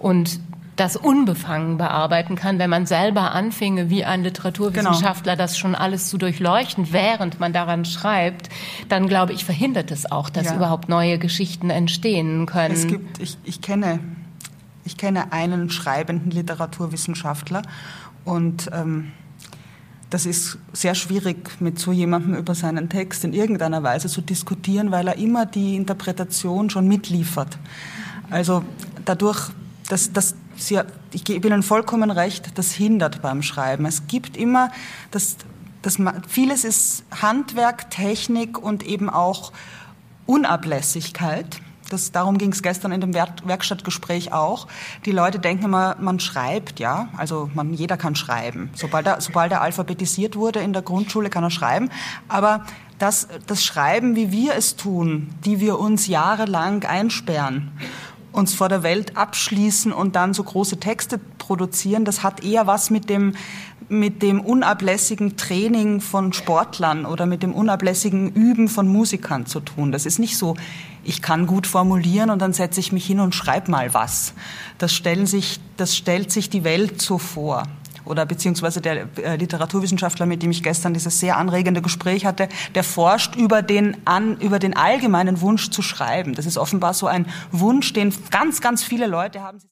und das unbefangen bearbeiten kann, wenn man selber anfinge, wie ein Literaturwissenschaftler, das schon alles zu durchleuchten, während man daran schreibt, dann glaube ich, verhindert es auch, dass überhaupt neue Geschichten entstehen können. Es gibt, ich kenne einen schreibenden Literaturwissenschaftler und das ist sehr schwierig, mit so jemandem über seinen Text in irgendeiner Weise zu diskutieren, weil er immer die Interpretation schon mitliefert. Also dadurch, ich gebe Ihnen vollkommen recht, das hindert beim Schreiben. Es gibt immer, vieles ist Handwerk, Technik und eben auch Unablässigkeit. Darum ging es gestern in dem Werkstattgespräch auch. Die Leute denken immer, man schreibt, ja, also jeder kann schreiben. Sobald er alphabetisiert wurde in der Grundschule, kann er schreiben. Aber das Schreiben, wie wir es tun, die wir uns jahrelang einsperren, uns vor der Welt abschließen und dann so große Texte produzieren, das hat eher was mit dem unablässigen Training von Sportlern oder mit dem unablässigen Üben von Musikern zu tun. Das ist nicht so, ich kann gut formulieren und dann setze ich mich hin und schreibe mal was. Das stellt sich die Welt so vor. Oder beziehungsweise der Literaturwissenschaftler, mit dem ich gestern dieses sehr anregende Gespräch hatte, der forscht über den allgemeinen Wunsch zu schreiben. Das ist offenbar so ein Wunsch, den ganz, ganz viele Leute haben.